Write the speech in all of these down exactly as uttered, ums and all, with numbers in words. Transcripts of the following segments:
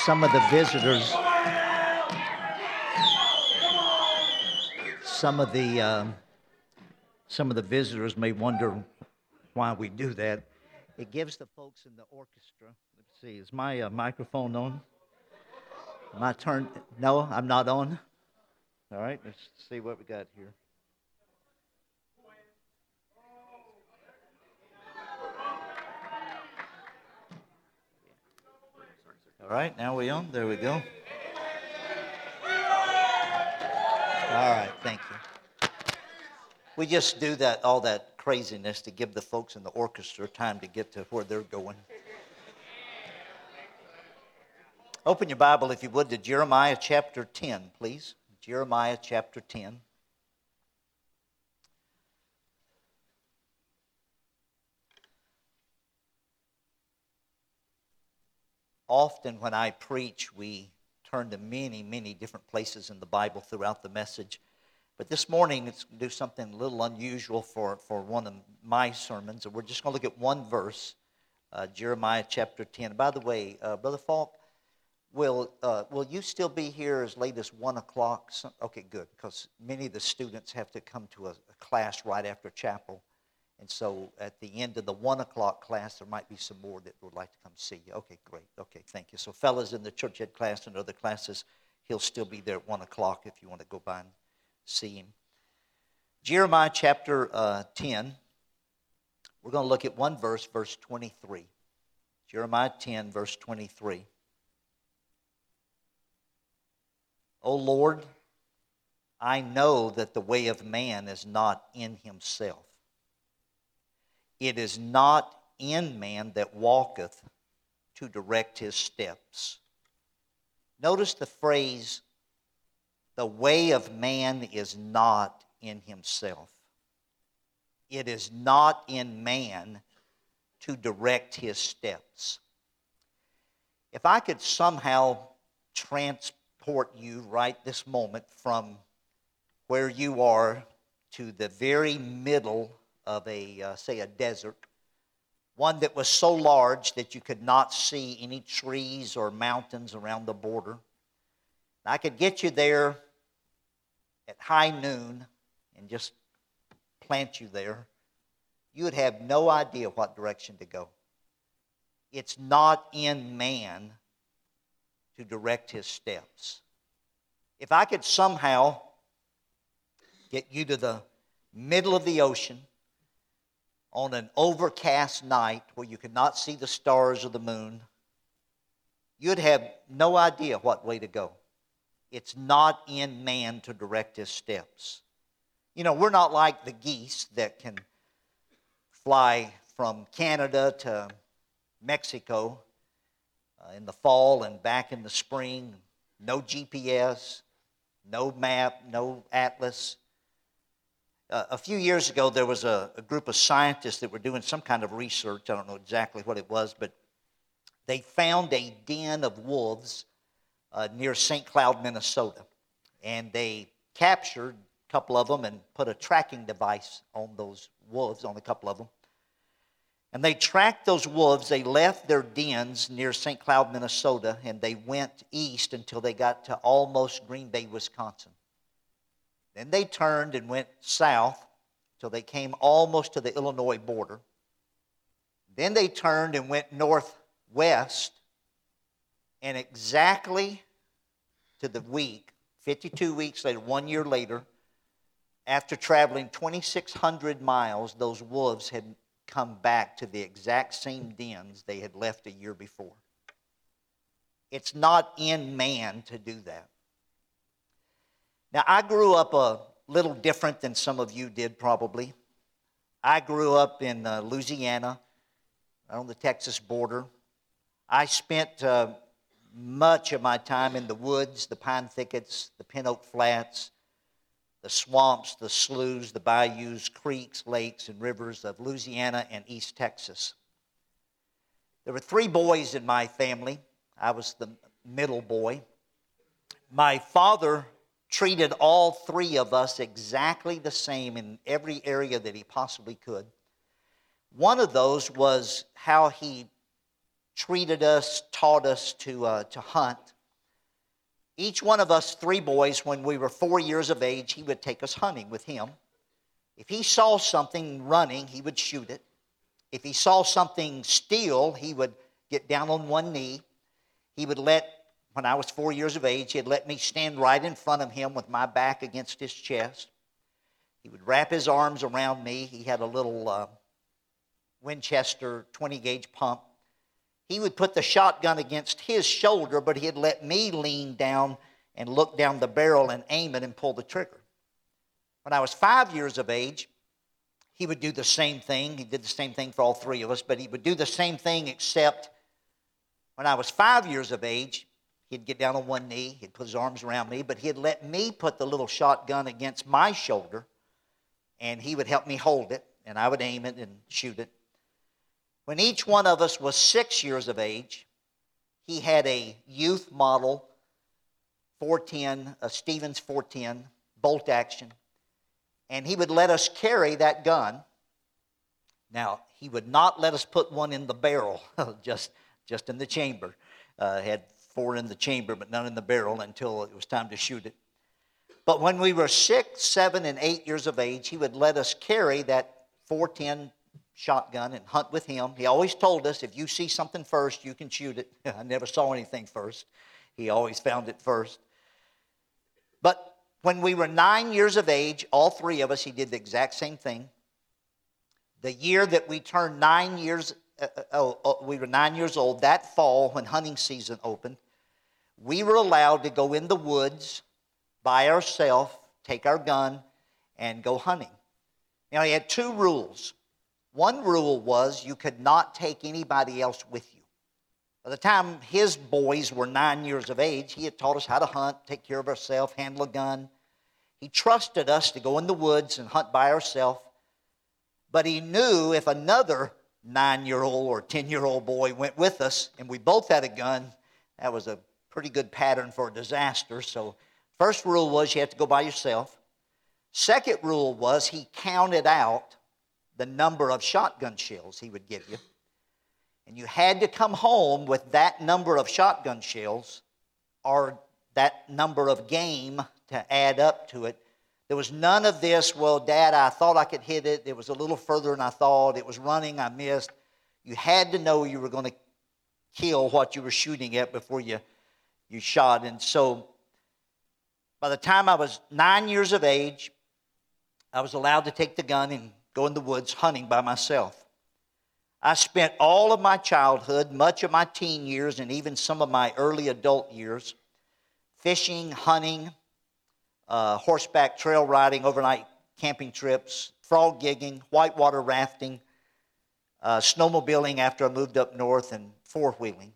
some of the visitors, some of the um, some of the visitors may wonder why we do that. It gives the folks in the orchestra. Let's see, is my uh, microphone on? My turn? No, I'm not on. All right, let's see what we got here. All right, now we on. There we go. All right, thank you. We just do that, all that craziness to give the folks in the orchestra time to get to where they're going. Open your Bible, if you would, to Jeremiah chapter ten, please. Jeremiah chapter ten. Often when I preach, we turn to many, many different places in the Bible throughout the message. But this morning, it's going to do something a little unusual for, for one of my sermons. And we're just going to look at one verse, uh, Jeremiah chapter ten. By the way, uh, Brother Falk, will uh, will you still be here as late as one o'clock? Okay, good, because many of the students have to come to a, a class right after chapel. And so at the end of the one o'clock class, there might be some more that would like to come see you. Okay, great. Okay, thank you. So fellas in the church ed class and other classes, he'll still be there at one o'clock if you want to go by and see him. Jeremiah chapter uh, ten, we're going to look at one verse, verse twenty-three. Jeremiah ten, verse twenty-three. O Lord, I know that the way of man is not in himself. It is not in man that walketh to direct his steps. Notice the phrase, the way of man is not in himself. It is not in man to direct his steps. If I could somehow transport you right this moment from where you are to the very middle of a, uh, say, a desert, one that was so large that you could not see any trees or mountains around the border. I could get you there at high noon and just plant you there. You would have no idea what direction to go. It's not in man to direct his steps. If I could somehow get you to the middle of the ocean on an overcast night where you could not see the stars or the moon, you'd have no idea what way to go. It's not in man to direct his steps. You know, we're not like the geese that can fly from Canada to Mexico uh, in the fall and back in the spring. No G P S, no map, no atlas. Uh, a few years ago, there was a, a group of scientists that were doing some kind of research. I don't know exactly what it was, but they found a den of wolves uh, near Saint Cloud, Minnesota. And they captured a couple of them and put a tracking device on those wolves, on a couple of them. And they tracked those wolves. They left their dens near Saint Cloud, Minnesota, and they went east until they got to almost Green Bay, Wisconsin. Then they turned and went south till they came almost to the Illinois border. Then they turned and went northwest, and exactly to the week, fifty-two weeks later, one year later, after traveling twenty-six hundred miles, those wolves had come back to the exact same dens they had left a year before. It's not in man to do that. Now, I grew up a little different than some of you did probably. I grew up in uh, Louisiana, on the Texas border. I spent uh, much of my time in the woods, the pine thickets, the pin oak flats, the swamps, the sloughs, the bayous, creeks, lakes, and rivers of Louisiana and East Texas. There were three boys in my family. I was the middle boy. My father treated all three of us exactly the same in every area that he possibly could. One of those was how he treated us, taught us to, uh, to hunt. Each one of us three boys, when we were four years of age, he would take us hunting with him. If he saw something running, he would shoot it. If he saw something steal, he would get down on one knee. He would let, when I was four years of age, he'd let me stand right in front of him with my back against his chest. He would wrap his arms around me. He had a little uh, Winchester twenty gauge pump. He would put the shotgun against his shoulder, but he'd let me lean down and look down the barrel and aim it and pull the trigger. When I was five years of age, he would do the same thing. He did the same thing for all three of us, but he would do the same thing except when I was five years of age, he'd get down on one knee, he'd put his arms around me, but he'd let me put the little shotgun against my shoulder, and he would help me hold it, and I would aim it and shoot it. When each one of us was six years of age, he had a youth model four ten, a Stevens four ten, bolt action, and he would let us carry that gun. Now, he would not let us put one in the barrel, just, just in the chamber. Uh, had four in the chamber, but none in the barrel until it was time to shoot it. But when we were six, seven, and eight years of age, he would let us carry that four ten shotgun and hunt with him. He always told us, if you see something first, you can shoot it. I never saw anything first. He always found it first. But when we were nine years of age, all three of us, he did the exact same thing. The year that we turned nine years, uh, oh, oh, we were nine years old, that fall when hunting season opened, we were allowed to go in the woods by ourselves, take our gun, and go hunting. Now, he had two rules. One rule was you could not take anybody else with you. By the time his boys were nine years of age, he had taught us how to hunt, take care of ourselves, handle a gun. He trusted us to go in the woods and hunt by ourselves. But he knew if another nine-year-old or ten-year-old boy went with us and we both had a gun, that was a pretty good pattern for a disaster. So first rule was you had to go by yourself. Second rule was he counted out the number of shotgun shells he would give you. And you had to come home with that number of shotgun shells or that number of game to add up to it. There was none of this, well, Dad, I thought I could hit it. It was a little further than I thought. It was running, I missed. You had to know you were going to kill what you were shooting at before you, you shot. And so by the time I was nine years of age, I was allowed to take the gun and go in the woods hunting by myself. I spent all of my childhood, much of my teen years, and even some of my early adult years fishing, hunting, uh, horseback trail riding, overnight camping trips, frog gigging, whitewater rafting, uh, snowmobiling after I moved up north, and four-wheeling.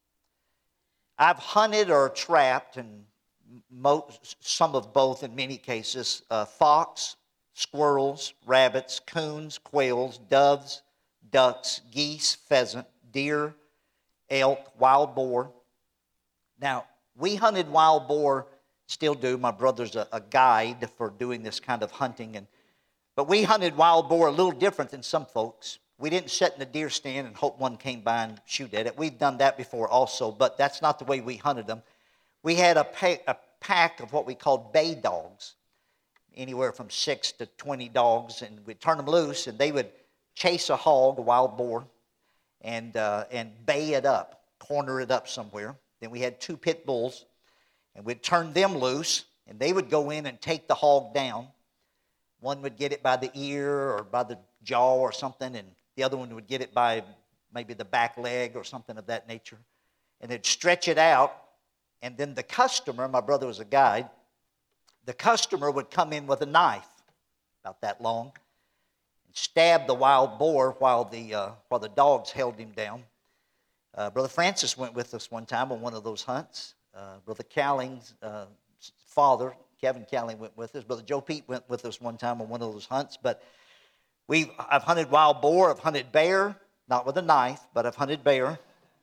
I've hunted or trapped, and most, some of both in many cases, uh, fox, squirrels, rabbits, coons, quails, doves, ducks, geese, pheasant, deer, elk, wild boar. Now, we hunted wild boar, still do. My brother's a, a guide for doing this kind of hunting. And, but we hunted wild boar a little different than some folks. We didn't sit in a deer stand and hope one came by and shoot at it. We've done that before also, but that's not the way we hunted them. We had a, pa- a pack of what we called bay dogs, anywhere from six to twenty dogs, and we'd turn them loose, and they would chase a hog, a wild boar, and uh, and bay it up, corner it up somewhere. Then we had two pit bulls, and we'd turn them loose, and they would go in and take the hog down. One would get it by the ear or by the jaw or something, and the other one would get it by maybe the back leg or something of that nature. And they'd stretch it out, and then the customer, my brother was a guide, the customer would come in with a knife, about that long, and stab the wild boar while the uh, while the dogs held him down. Uh, Brother Francis went with us one time on one of those hunts. Uh, Brother Calling's uh, father, Kevin Calling, went with us. Brother Joe Pete went with us one time on one of those hunts. But we, I've hunted wild boar, I've hunted bear, not with a knife, but I've hunted bear.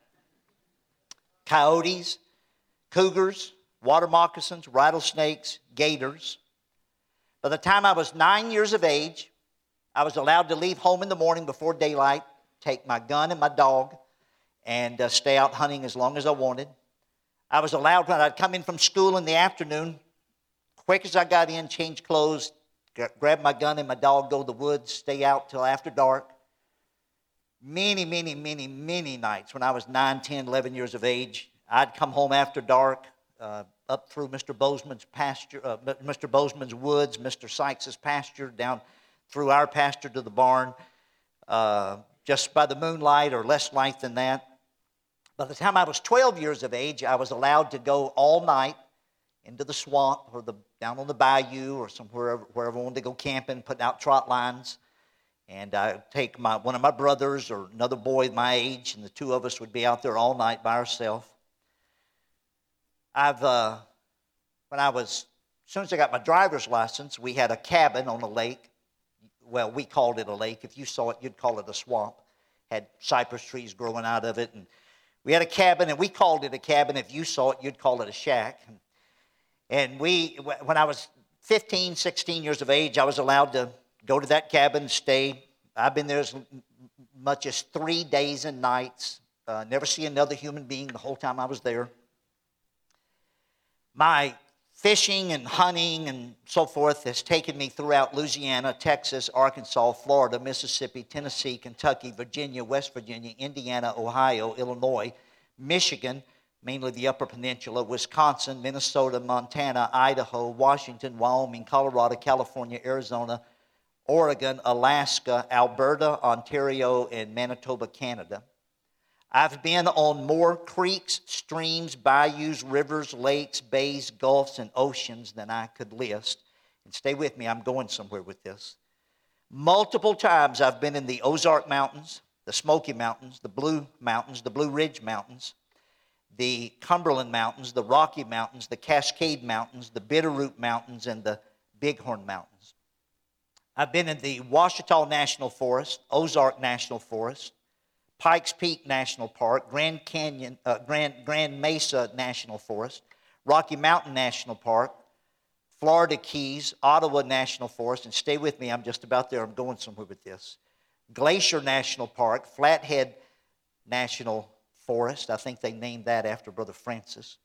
Coyotes, cougars, water moccasins, rattlesnakes, gators. By the time I was nine years of age, I was allowed to leave home in the morning before daylight, take my gun and my dog, and uh, stay out hunting as long as I wanted. I was allowed, when I'd come in from school in the afternoon, quick as I got in, change clothes, grab my gun and my dog, go to the woods, stay out till after dark. Many, many, many, many nights when I was nine, ten, eleven years of age, I'd come home after dark, uh, up through Mister Bozeman's pasture, uh, Mister Bozeman's woods, Mister Sykes's pasture, down through our pasture to the barn, uh, just by the moonlight or less light than that. By the time I was twelve years of age, I was allowed to go all night into the swamp or the down on the bayou or somewhere wherever I wanted to go camping, putting out trot lines. And I'd take my one of my brothers or another boy my age, and the two of us would be out there all night by ourselves. I've, uh, when I was, as soon as I got my driver's license, we had a cabin on a lake. Well, we called it a lake. If you saw it, you'd call it a swamp. Had cypress trees growing out of it. And we had a cabin, and we called it a cabin. If you saw it, you'd call it a shack. And we, when I was fifteen, sixteen years of age, I was allowed to go to that cabin, stay. I've been there as much as three days and nights. Uh, never see another human being the whole time I was there. My fishing and hunting and so forth has taken me throughout Louisiana, Texas, Arkansas, Florida, Mississippi, Tennessee, Kentucky, Virginia, West Virginia, Indiana, Ohio, Illinois, Michigan, mainly the Upper Peninsula, Wisconsin, Minnesota, Montana, Idaho, Washington, Wyoming, Colorado, California, Arizona, Oregon, Alaska, Alberta, Ontario, and Manitoba, Canada. I've been on more creeks, streams, bayous, rivers, lakes, bays, gulfs, and oceans than I could list. And stay with me, I'm going somewhere with this. Multiple times I've been in the Ozark Mountains, the Smoky Mountains, the Blue Mountains, the Blue Ridge Mountains, the Cumberland Mountains, the Rocky Mountains, the Cascade Mountains, the Bitterroot Mountains, and the Bighorn Mountains. I've been in the Ouachita National Forest, Ozark National Forest, Pikes Peak National Park, Grand Canyon, uh, Grand, Grand Mesa National Forest, Rocky Mountain National Park, Florida Keys, Ottawa National Forest, and stay with me, I'm just about there, I'm going somewhere with this. Glacier National Park, Flathead National Forest, I think they named that after Brother Francis.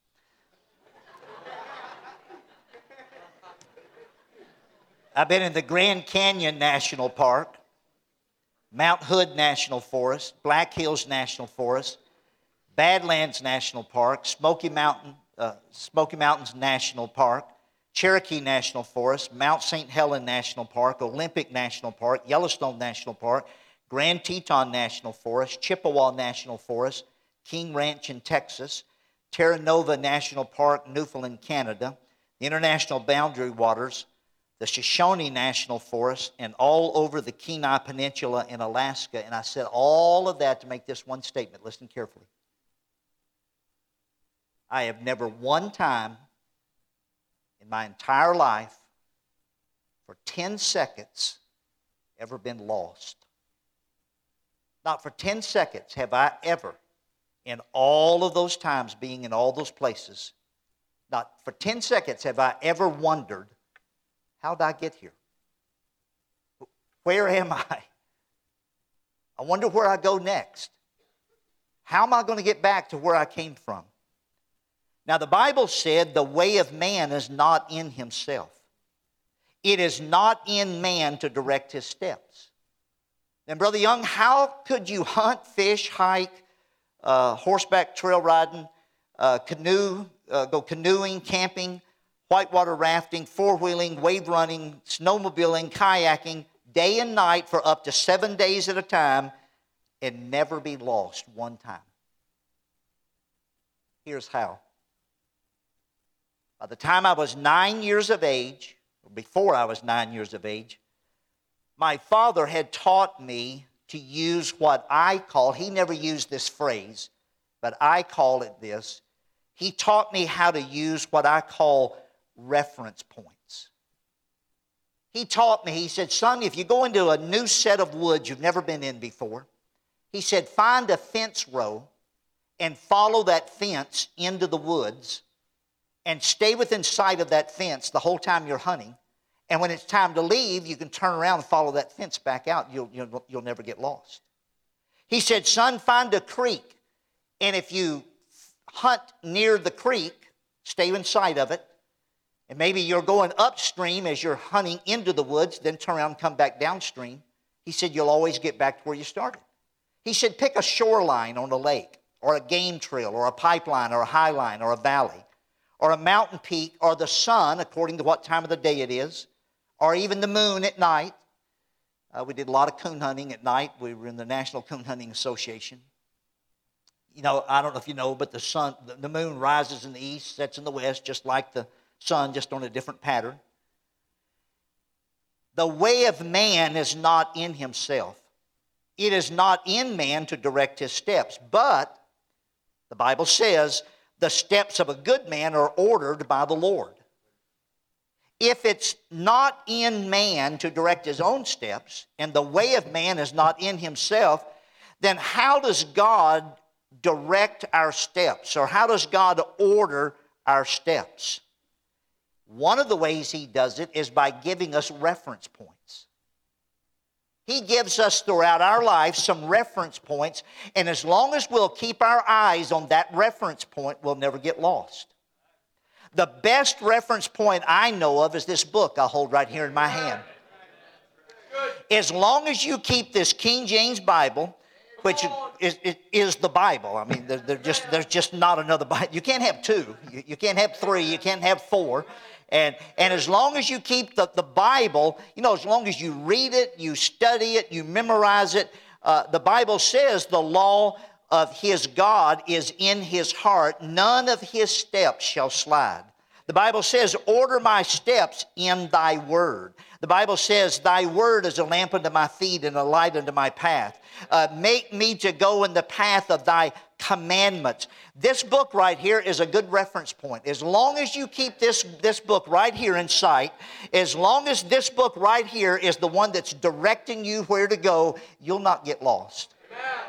I've been in the Grand Canyon National Park, Mount Hood National Forest, Black Hills National Forest, Badlands National Park, Smoky Mountain, uh, Smoky Mountains National Park, Cherokee National Forest, Mount Saint Helens National Park, Olympic National Park, Yellowstone National Park, Grand Teton National Forest, Chippewa National Forest, King Ranch in Texas, Terra Nova National Park, Newfoundland, Canada, the International Boundary Waters, the Shoshone National Forest, and all over the Kenai Peninsula in Alaska. And I said all of that to make this one statement. Listen carefully. I have never one time in my entire life for ten seconds ever been lost. Not for ten seconds have I ever, in all of those times being in all those places, not for ten seconds have I ever wondered, how did I get here? Where am I? I wonder where I go next. How am I going to get back to where I came from? Now, the Bible said the way of man is not in himself. It is not in man to direct his steps. And Brother Young, how could you hunt, fish, hike, uh, horseback trail riding, uh, canoe, uh, go canoeing, camping, whitewater rafting, four-wheeling, wave running, snowmobiling, kayaking, day and night for up to seven days at a time and never be lost one time? Here's how. By the time I was nine years of age, or before I was nine years of age, my father had taught me to use what I call, he never used this phrase, but I call it this. He taught me how to use what I call reference points. He taught me, he said, son, if you go into a new set of woods you've never been in before, he said, find a fence row and follow that fence into the woods and stay within sight of that fence the whole time you're hunting. And when it's time to leave, you can turn around and follow that fence back out. You'll, you'll, you'll never get lost. He said, son, find a creek And if you hunt near the creek, stay in sight of it, and maybe you're going upstream as you're hunting into the woods, then turn around and come back downstream. He said, you'll always get back to where you started. He said, pick a shoreline on a lake, or a game trail, or a pipeline, or a high line, or a valley, or a mountain peak, or the sun, according to what time of the day it is, or even the moon at night. Uh, we did a lot of coon hunting at night. We were in the National Coon Hunting Association. You know, I don't know if you know, but the sun, the moon rises in the east, sets in the west, just like the sun, just on a different pattern. The way of man is not in himself. It is not in man to direct his steps. But the Bible says the steps of a good man are ordered by the Lord. If it's not in man to direct his own steps, and the way of man is not in himself, then how does God direct our steps? Or how does God order our steps? One of the ways he does it is by giving us reference points. He gives us throughout our life some reference points, and as long as we'll keep our eyes on that reference point, we'll never get lost. The best reference point I know of is this book I hold right here in my hand. As long as you keep this King James Bible, which is, is, is the Bible. I mean, they're just, there's just not another Bible. You can't have two. You, you can't have three. You can't have four. And, and as long as you keep the, the Bible, you know, as long as you read it, you study it, you memorize it, uh, the Bible says the law of his God is in his heart. None of his steps shall slide. The Bible says, order my steps in thy word. The Bible says, thy word is a lamp unto my feet and a light unto my path. Uh, make me to go in the path of thy commandments. This book right here is a good reference point. As long as you keep this, this book right here in sight, as long as this book right here is the one that's directing you where to go, you'll not get lost. Amen.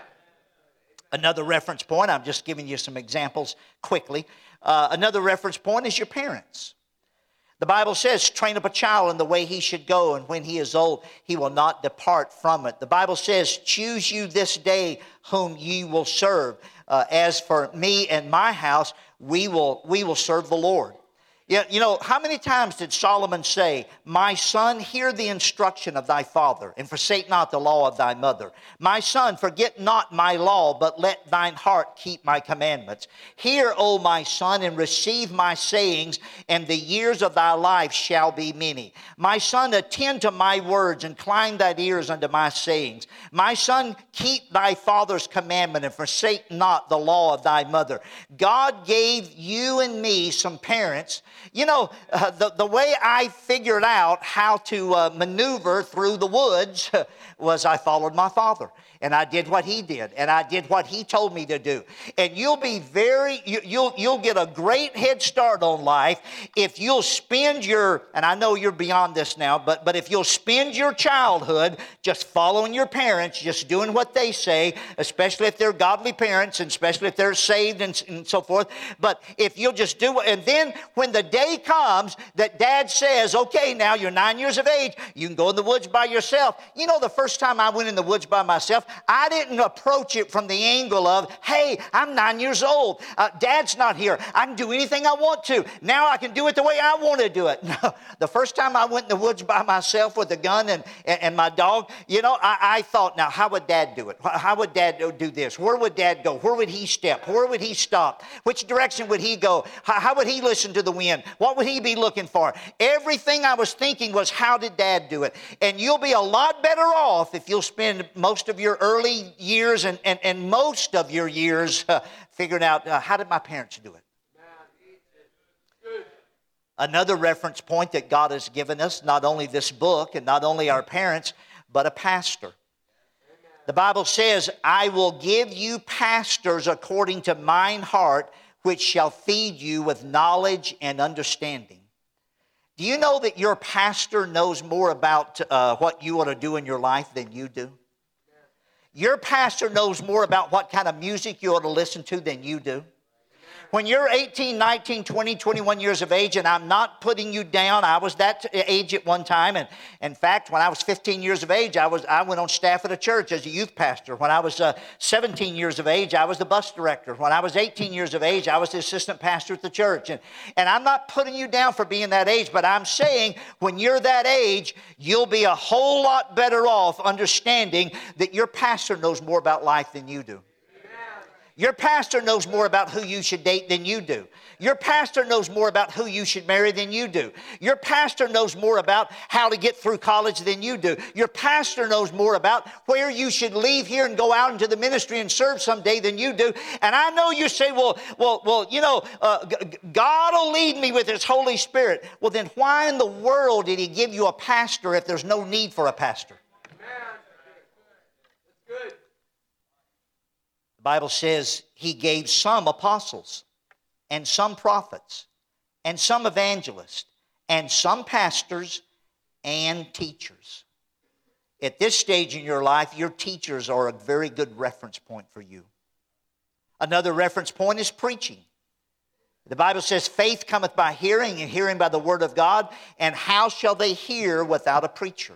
Another reference point, I'm just giving you some examples quickly. Uh, another reference point is your parents. The Bible says, train up a child in the way he should go, and when he is old, he will not depart from it. The Bible says, choose you this day whom ye will serve. Uh, as for me and my house, we will, we will serve the Lord. You, you know, how many times did Solomon say, my son, hear the instruction of thy father, and forsake not the law of thy mother. My son, forget not my law, but let thine heart keep my commandments. Hear, O my son, and receive my sayings, and the years of thy life shall be many. My son, attend to my words, incline thine ears unto my sayings. My son, keep thy father's commandment, and forsake not the law of thy mother. God gave you and me some parents. You know, uh, the, the way I figured out how to uh, maneuver through the woods was I followed my father. And I did what he did. And I did what he told me to do. And you'll be very, you, you'll, you'll get a great head start on life if you'll spend your, and I know you're beyond this now, but, but if you'll spend your childhood just following your parents, just doing what they say, especially if they're godly parents, and especially if they're saved and, and so forth. But if you'll just do it, and then when the day comes that dad says, okay, now you're nine years of age, you can go in the woods by yourself. You know, the first time I went in the woods by myself, I didn't approach it from the angle of, hey, I'm nine years old. Uh, Dad's not here. I can do anything I want to. Now I can do it the way I want to do it. No, the first time I went in the woods by myself with a gun and, and, and my dog, you know, I, I thought, now, how would Dad do it? How would Dad do this? Where would Dad go? Where would he step? Where would he stop? Which direction would he go? How, how would he listen to the wind? What would he be looking for? Everything I was thinking was, how did Dad do it? And you'll be a lot better off if you'll spend most of your early years and, and, and most of your years uh, figuring out, uh, how did my parents do it? Another reference point that God has given us, not only this book and not only our parents, but a pastor. The Bible says, I will give you pastors according to mine heart, which shall feed you with knowledge and understanding. Do you know that your pastor knows more about uh, what you ought to do in your life than you do? Your pastor knows more about what kind of music you ought to listen to than you do. When you're eighteen, nineteen, twenty, twenty-one years of age, and I'm not putting you down, I was that age at one time. And in fact, when I was fifteen years of age, I was I went on staff at a church as a youth pastor. When I was uh, seventeen years of age, I was the bus director. When I was eighteen years of age, I was the assistant pastor at the church. And, and I'm not putting you down for being that age, but I'm saying when you're that age, you'll be a whole lot better off understanding that your pastor knows more about life than you do. Your pastor knows more about who you should date than you do. Your pastor knows more about who you should marry than you do. Your pastor knows more about how to get through college than you do. Your pastor knows more about where you should leave here and go out into the ministry and serve someday than you do. And I know you say, well, well, well, you know, uh, God will lead me with His Holy Spirit. Well, then why in the world did He give you a pastor if there's no need for a pastor? The Bible says He gave some apostles and some prophets and some evangelists and some pastors and teachers. At this stage in your life, your teachers are a very good reference point for you. Another reference point is preaching. The Bible says faith cometh by hearing and hearing by the word of God, and how shall they hear without a preacher?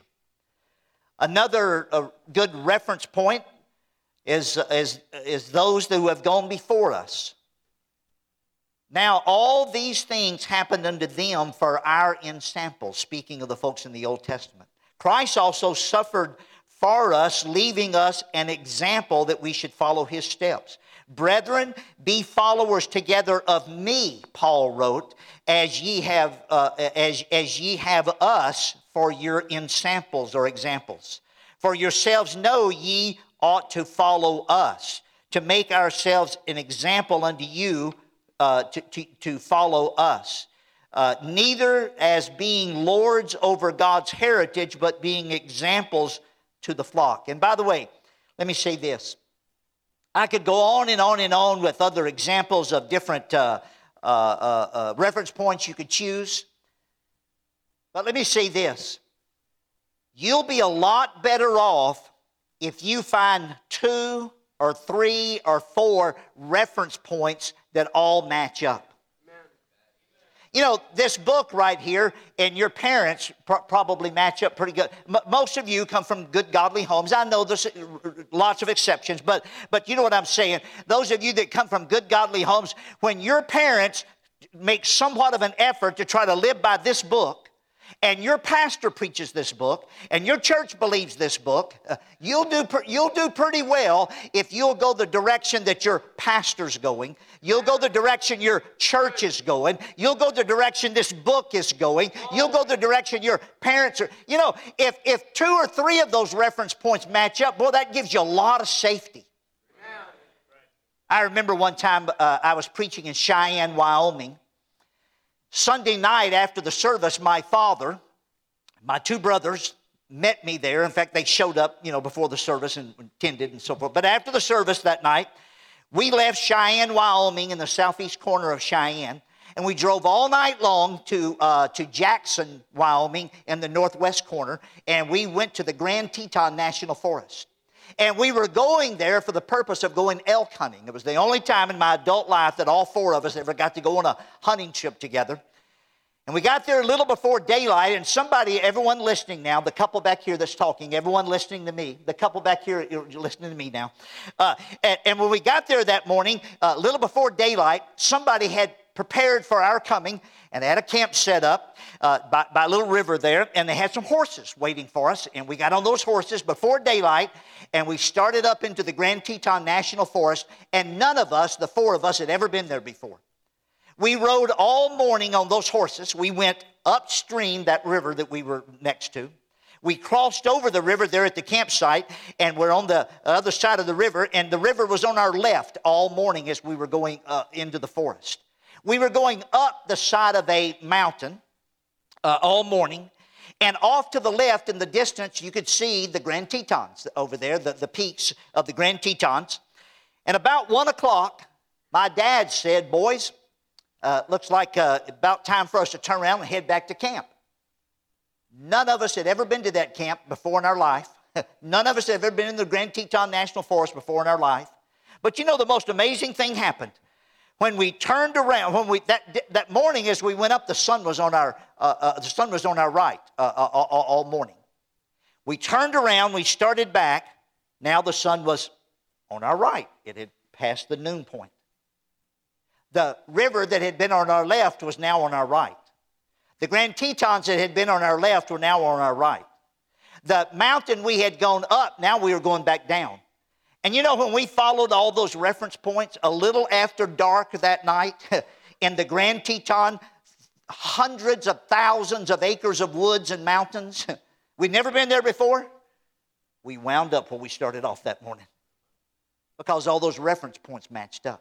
Another uh, good reference point Is, is, is those who have gone before us. Now, all these things happened unto them for our ensample, speaking of the folks in the Old Testament. Christ also suffered for us, leaving us an example that we should follow His steps. Brethren, be followers together of me, Paul wrote, as ye have, uh, as, as ye have us for your ensamples or examples. For yourselves know ye ought to follow us, to make ourselves an example unto you, uh, to, to, to follow us. Uh, neither as being lords over God's heritage, but being examples to the flock. And by the way, let me say this. I could go on and on and on with other examples of different uh, uh, uh, uh, reference points you could choose. But let me say this. You'll be a lot better off if you find two or three or four reference points that all match up. Amen. You know, this book right here and your parents pr- probably match up pretty good. M- most of you come from good, godly homes. I know there's lots of exceptions, but, but you know what I'm saying. Those of you that come from good, godly homes, when your parents make somewhat of an effort to try to live by this book, and your pastor preaches this book, and your church believes this book, uh, you'll do you'll do pretty well if you'll go the direction that your pastor's going. You'll go the direction your church is going. You'll go the direction this book is going. You'll go the direction your parents are. You know, if, if two or three of those reference points match up, boy, that gives you a lot of safety. I remember one time uh, I was preaching in Cheyenne, Wyoming. Sunday night after the service, my father, my two brothers met me there. In fact, they showed up, you know, before the service and attended and so forth. But after the service that night, we left Cheyenne, Wyoming, in the southeast corner of Cheyenne, and we drove all night long to uh, to Jackson, Wyoming, in the northwest corner, and we went to the Grand Teton National Forest. And we were going there for the purpose of going elk hunting. It was the only time in my adult life that all four of us ever got to go on a hunting trip together. And we got there a little before daylight, and somebody, everyone listening now, the couple back here that's talking, everyone listening to me, the couple back here, you're listening to me now. Uh, and, and when we got there that morning, a uh, little before daylight, somebody had prepared for our coming, and they had a camp set up uh, by, by a little river there, and they had some horses waiting for us, and we got on those horses before daylight, and we started up into the Grand Teton National Forest, and none of us, the four of us, had ever been there before. We rode all morning on those horses. We went upstream that river that we were next to. We crossed over the river there at the campsite, and we're on the other side of the river, and the river was on our left all morning as we were going uh, into the forest. We were going up the side of a mountain uh, all morning, and off to the left in the distance, you could see the Grand Tetons over there, the, the peaks of the Grand Tetons. And about one o'clock, my dad said, boys, Uh, looks like uh, about time for us to turn around and head back to camp. None of us had ever been to that camp before in our life. None of us had ever been in the Grand Teton National Forest before in our life. But you know, the most amazing thing happened. When we turned around, when we that that morning as we went up, the sun was on our uh, uh, the sun was on our right uh, uh, all, all morning. We turned around, we started back. Now the sun was on our right. It had passed the noon point. The river that had been on our left was now on our right. The Grand Tetons that had been on our left were now on our right. The mountain we had gone up, now we were going back down. And you know, when we followed all those reference points, a little after dark that night in the Grand Teton, hundreds of thousands of acres of woods and mountains, we'd never been there before. We wound up where we started off that morning because all those reference points matched up.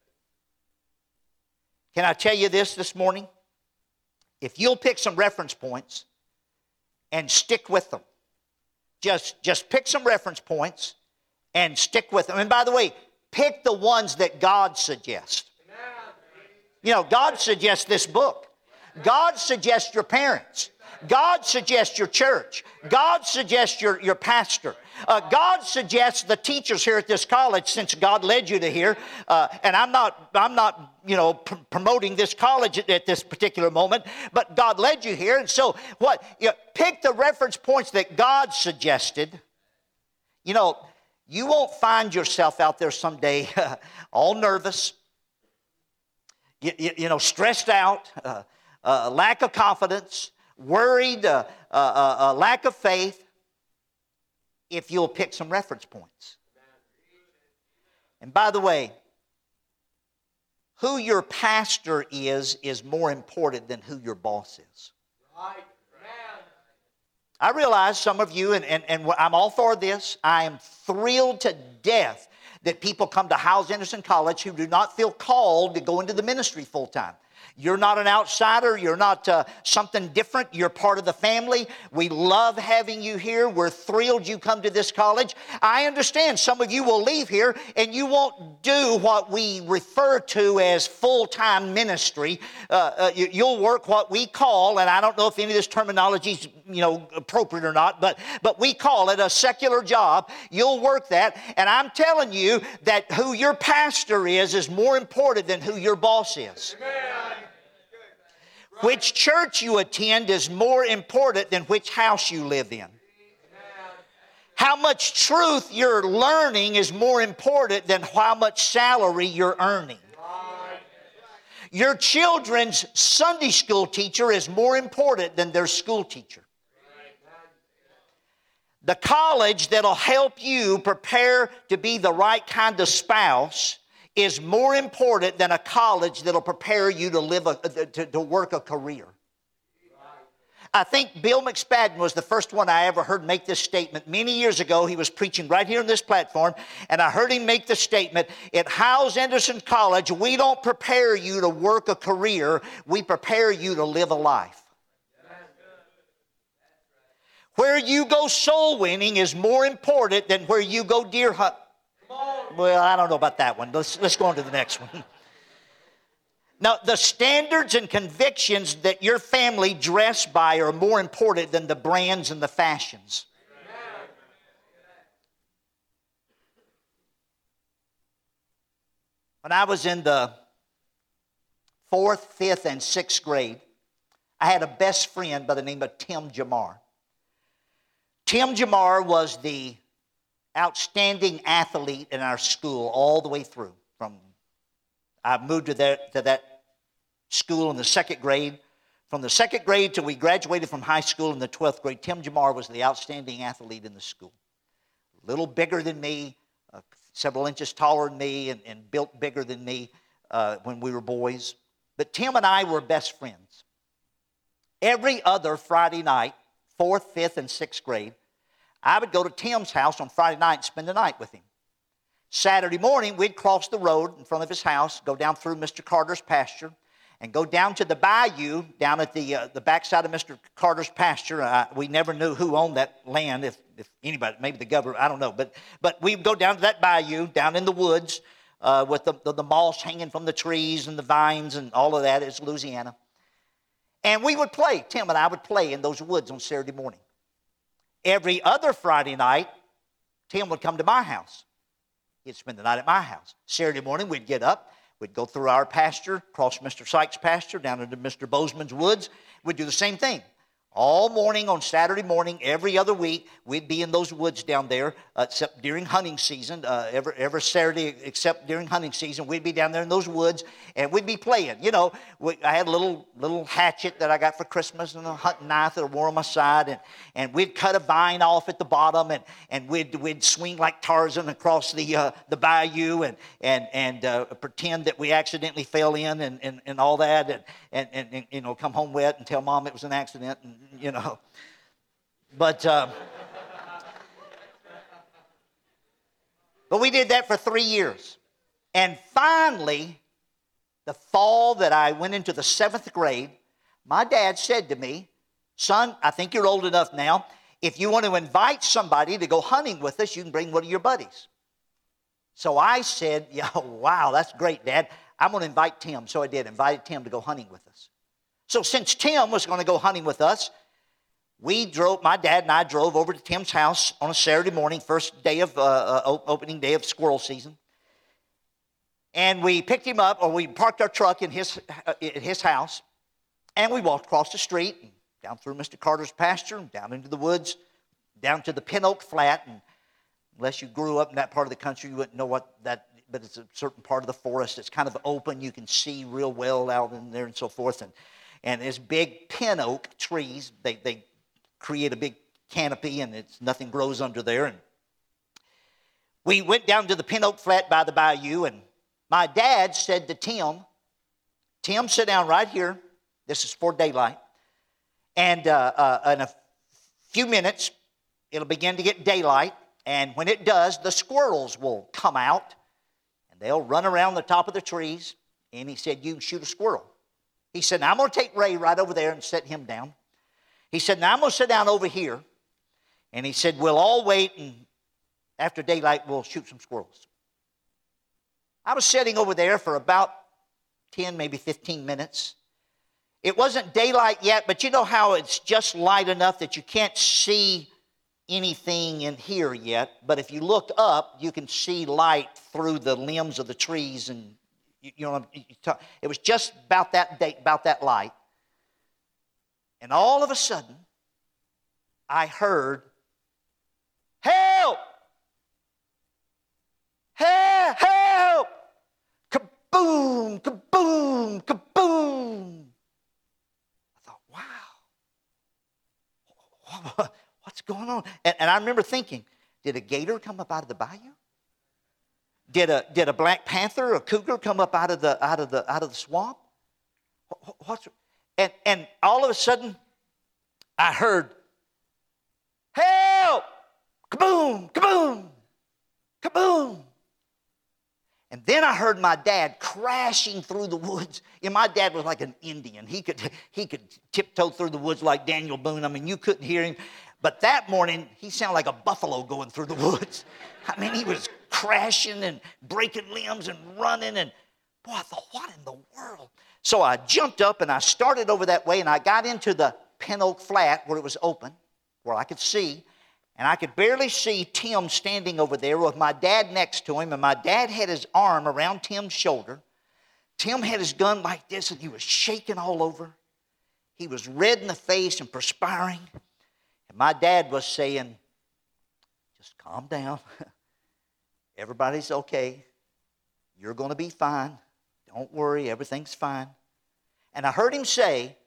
Can I tell you this this morning? If you'll pick some reference points and stick with them, just, just pick some reference points and stick with them. And by the way, pick the ones that God suggests. You know, God suggests this book. God suggests your parents. God suggests your church. God suggests your, your pastor. Uh, God suggests the teachers here at this college, since God led you to here. Uh, and I'm not, I'm not, you know, pr- promoting this college at, at this particular moment, but God led you here. And so, what? You know, pick the reference points that God suggested. You know, you won't find yourself out there someday all nervous, you, you, you know, stressed out, uh, uh, lack of confidence, worried, uh, uh, uh, uh, lack of faith, if you'll pick some reference points. And by the way, who your pastor is is more important than who your boss is. Right. I realize some of you, and, and, and I'm all for this, I am thrilled to death that people come to Hyles-Anderson College who do not feel called to go into the ministry full time. You're not an outsider. You're not uh, something different. You're part of the family. We love having you here. We're thrilled you come to this college. I understand some of you will leave here and you won't do what we refer to as full-time ministry. Uh, uh, you, you'll work what we call, and I don't know if any of this terminology is, you know, appropriate or not, but, but we call it a secular job. You'll work that, and I'm telling you that who your pastor is is more important than who your boss is. Amen. Which church you attend is more important than which house you live in. How much truth you're learning is more important than how much salary you're earning. Your children's Sunday school teacher is more important than their school teacher. The college that'll help you prepare to be the right kind of spouse is more important than a college that'll prepare you to live a, to, to work a career. I think Bill McSpadden was the first one I ever heard make this statement. Many years ago, he was preaching right here on this platform, and I heard him make the statement, at Hyles-Anderson College, we don't prepare you to work a career, we prepare you to live a life. Where you go soul winning is more important than where you go deer hunt. Well, I don't know about that one. Let's, let's go on to the next one. Now, the standards and convictions that your family dress by are more important than the brands and the fashions. When I was in the fourth, fifth, and sixth grade, I had a best friend by the name of Tim Jamar. Tim Jamar was the outstanding athlete in our school all the way through. From I moved to that, to that school in the second grade. From the second grade till we graduated from high school in the twelfth grade, Tim Jamar was the outstanding athlete in the school. A little bigger than me, uh, several inches taller than me, and, and built bigger than me uh, when we were boys. But Tim and I were best friends. Every other Friday night, fourth, fifth, and sixth grade, I would go to Tim's house on Friday night and spend the night with him. Saturday morning, we'd cross the road in front of his house, go down through Mister Carter's pasture, and go down to the bayou down at the uh, the backside of Mister Carter's pasture. Uh, we never knew who owned that land, if, if anybody, maybe the government, I don't know. But but we'd go down to that bayou, down in the woods, uh, with the, the, the moss hanging from the trees and the vines and all of that. It's Louisiana. And we would play, Tim and I would play in those woods on Saturday morning. Every other Friday night, Tim would come to my house. He'd spend the night at my house. Saturday morning, we'd get up. We'd go through our pasture, cross Mister Sykes' pasture, down into Mister Bozeman's woods. We'd do the same thing. All morning on Saturday morning, every other week, we'd be in those woods down there, uh, except during hunting season. Uh, every, every Saturday, except during hunting season, we'd be down there in those woods, and we'd be playing. You know, we, I had a little little hatchet that I got for Christmas and a hunting knife that I wore on my side, and, and we'd cut a vine off at the bottom, and, and we'd we'd swing like Tarzan across the uh, the bayou, and and and uh, pretend that we accidentally fell in, and, and, and all that, and, and and and you know, come home wet and tell Mom it was an accident. And, you know, but uh, but we did that for three years, and finally, the fall that I went into the seventh grade, my dad said to me, "Son, I think you're old enough now. If you want to invite somebody to go hunting with us, you can bring one of your buddies." So I said, "Yeah, wow, that's great, Dad. I'm going to invite Tim." So I did, invited Tim to go hunting with us. So since Tim was going to go hunting with us, we drove, my dad and I drove over to Tim's house on a Saturday morning, first day of, uh, uh, opening day of squirrel season. And we picked him up, or we parked our truck in his, uh, in his house, and we walked across the street, and down through Mister Carter's pasture, and down into the woods, down to the Pin Oak Flat. And unless you grew up in that part of the country, you wouldn't know what that, but it's a certain part of the forest. It's kind of open. You can see real well out in there and so forth. And And there's big pin oak trees. They, they create a big canopy, and it's, nothing grows under there. And we went down to the Pin Oak Flat by the bayou, and my dad said to Tim, "Tim, sit down right here. This is for daylight. And uh, uh, in a few minutes, it'll begin to get daylight. And when it does, the squirrels will come out, and they'll run around the top of the trees." And he said, "You can shoot a squirrel." He said, "Now I'm going to take Ray right over there and set him down." He said, "Now I'm going to sit down over here." And he said, "We'll all wait, and after daylight, we'll shoot some squirrels." I was sitting over there for about ten, maybe fifteen minutes. It wasn't daylight yet, but you know how it's just light enough that you can't see anything in here yet. But if you look up, you can see light through the limbs of the trees, and You, you know, it was just about that date, about that light. And all of a sudden, I heard, "Help! Help! Help! Kaboom! Kaboom! Kaboom!" I thought, wow, what's going on? And, and I remember thinking, did a gator come up out of the bayou? Did a did a black panther, a cougar, come up out of the out of the out of the swamp? What's and and all of a sudden, I heard, "Help! Kaboom! Kaboom! Kaboom!" And then I heard my dad crashing through the woods. And my dad was like an Indian. He could he could tiptoe through the woods like Daniel Boone. I mean, you couldn't hear him. But that morning, he sounded like a buffalo going through the woods. I mean, he was crashing and breaking limbs and running. And boy, I thought, what in the world? So I jumped up and I started over that way, and I got into the Pin Oak Flat where it was open, where I could see. And I could barely see Tim standing over there with my dad next to him. And my dad had his arm around Tim's shoulder. Tim had his gun like this, and he was shaking all over. He was red in the face and perspiring. And my dad was saying, "Just calm down. Everybody's okay. You're going to be fine. Don't worry, everything's fine." And I heard him say,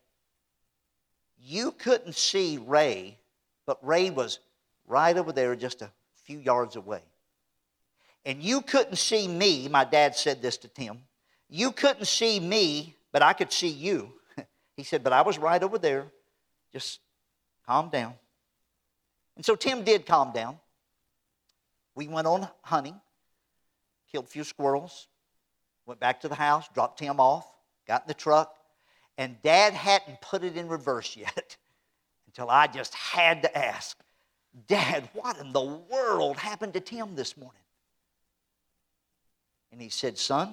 "You couldn't see Ray, but Ray was right over there just a few yards away. And you couldn't see me," my dad said this to Tim, "you couldn't see me, but I could see you." He said, "But I was right over there. Just calm down." And so Tim did calm down. We went on hunting, killed a few squirrels, went back to the house, dropped Tim off, got in the truck, and Dad hadn't put it in reverse yet until I just had to ask, "Dad, what in the world happened to Tim this morning?" And he said, "Son,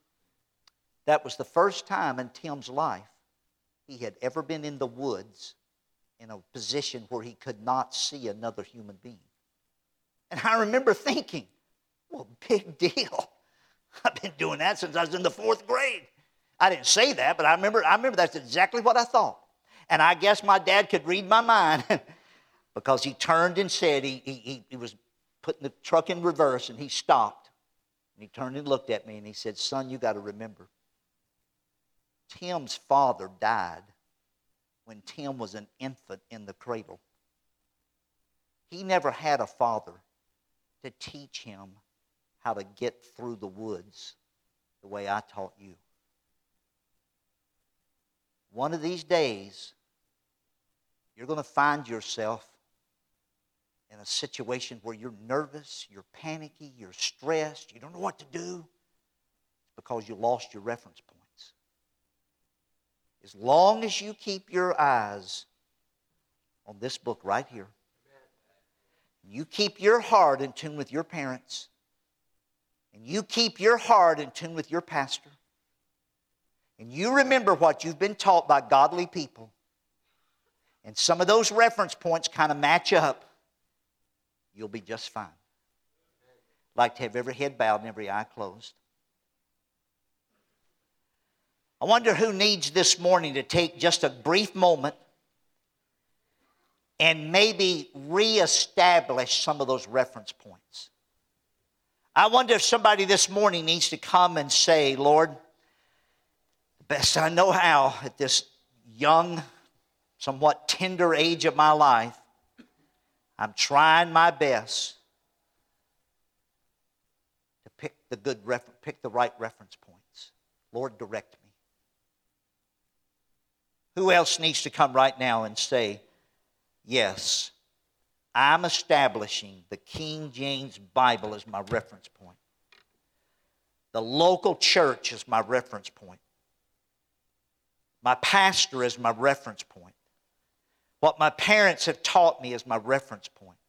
that was the first time in Tim's life he had ever been in the woods in a position where he could not see another human being." And I remember thinking, well, big deal. I've been doing that since I was in the fourth grade. I didn't say that, but I remember, I remember that's exactly what I thought. And I guess my dad could read my mind because he turned and said, he, he, he was putting the truck in reverse, and he stopped. And he turned and looked at me, and he said, son, you got to remember, Tim's father died when Tim was an infant in the cradle. He never had a father to teach him how to get through the woods the way I taught you. One of these days, you're going to find yourself in a situation where you're nervous, you're panicky, you're stressed, you don't know what to do. It's because you lost your reference points. As long as you keep your eyes on this book right here, you keep your heart in tune with your parents, and you keep your heart in tune with your pastor, and you remember what you've been taught by godly people, and some of those reference points kind of match up, you'll be just fine. I'd like to have every head bowed and every eye closed. I wonder who needs this morning to take just a brief moment and maybe reestablish some of those reference points. I wonder if somebody this morning needs to come and say, Lord, the best I know how at this young, somewhat tender age of my life, I'm trying my best to pick the good refer- pick the right reference points. Lord, direct me. Who else needs to come right now and say, yes, I'm establishing the King James Bible as my reference point. The local church is my reference point. My pastor is my reference point. What my parents have taught me is my reference point.